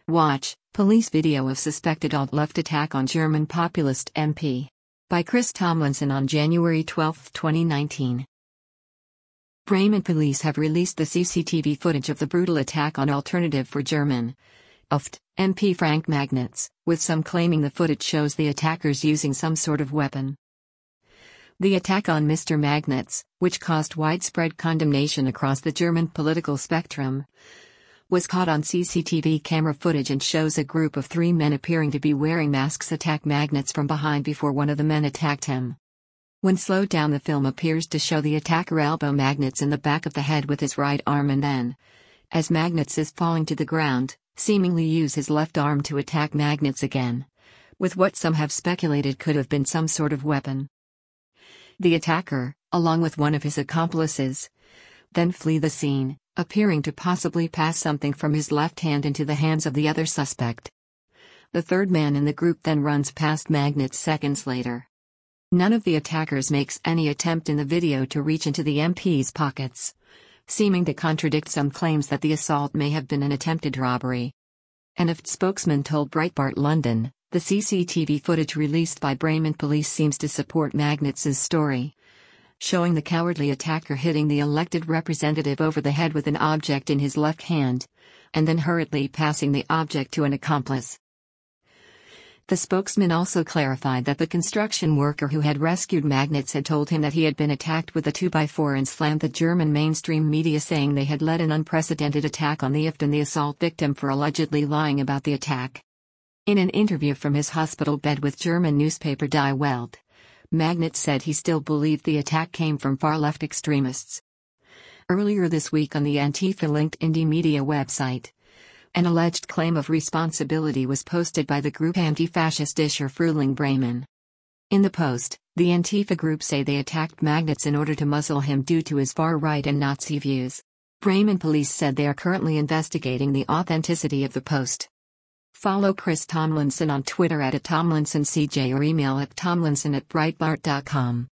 Watch, police video of suspected alt-left attack on German populist MP. By Chris Tomlinson on January 12, 2019. Bremen police have released the CCTV footage of the brutal attack on Alternative for German MP Frank Magnitz, with some claiming the footage shows the attackers using some sort of weapon. The attack on Mr. Magnitz, which caused widespread condemnation across the German political spectrum, was caught on CCTV camera footage and shows a group of 3 men appearing to be wearing masks attack Magnitz from behind before one of the men attacked him. When slowed down, the film appears to show the attacker elbow Magnitz in the back of the head with his right arm and then, as Magnitz is falling to the ground, seemingly use his left arm to attack Magnitz again, with what some have speculated could have been some sort of weapon. The attacker, along with one of his accomplices, then flee the scene, appearing to possibly pass something from his left hand into the hands of the other suspect. The third man in the group then runs past Magnitz seconds later. None of the attackers makes any attempt in the video to reach into the MP's pockets, seeming to contradict some claims that the assault may have been an attempted robbery. An AFT spokesman told Breitbart London, the CCTV footage released by Bremen police seems to support Magnitz's story, showing the cowardly attacker hitting the elected representative over the head with an object in his left hand, and then hurriedly passing the object to an accomplice. The spokesman also clarified that the construction worker who had rescued Magnitz had told him that he had been attacked with a 2x4 and slammed the German mainstream media, saying they had led an unprecedented attack on the AFT and the assault victim for allegedly lying about the attack. In an interview from his hospital bed with German newspaper Die Welt, Magnitz said he still believed the attack came from far-left extremists. Earlier this week on the Antifa-linked indie media website, an alleged claim of responsibility was posted by the group Anti-Fascistischer Frühling Bremen. In the post, the Antifa group say they attacked Magnitz in order to muzzle him due to his far-right and Nazi views. Bremen police said they are currently investigating the authenticity of the post. Follow Chris Tomlinson on Twitter @TomlinsonCJ or email at tomlinson@breitbart.com.